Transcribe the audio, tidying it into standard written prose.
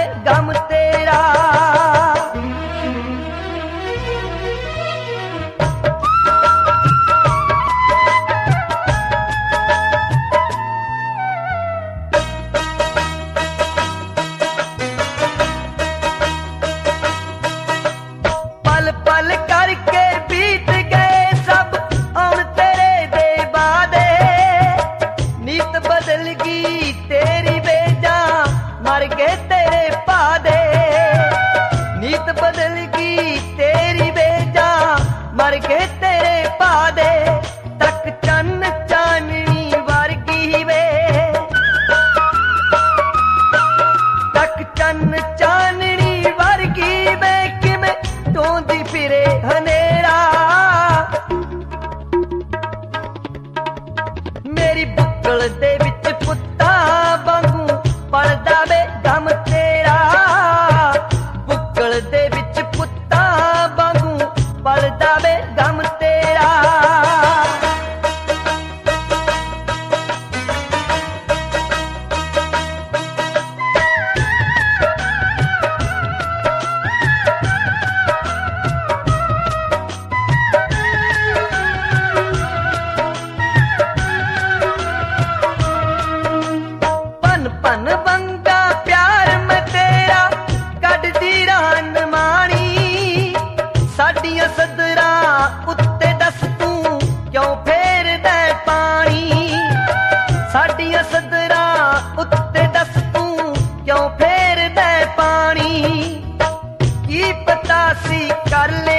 गम तेरा। पल पल करके बीत गए सब हम तेरे दे वादे, नीत बदल गई तेरी बेजा मर गए तेरे पादे। नीत बदल गई तेरी बेजा मर गए तेरे पादे। तक चन्न चाननी वर्गी वे, तक चन्न चाननी वर्गी वे किमें ढोंदी फिरे हनेरा। मेरी बुक्कल दे विच पुत्ता वांगू पलदा वे गम तेरा। बुक्कल दे विच पुत्ता वांगू पलदा वे गम तेरा। पन पन बंगा प्यार मैं तेरा कढदी रहन माणी। साडियां सदरां उत्ते दस तू क्यों फेरदा पानी। साडियां सदरां उत्ते दस तू क्यों फेरदा पानी। की पता सी कर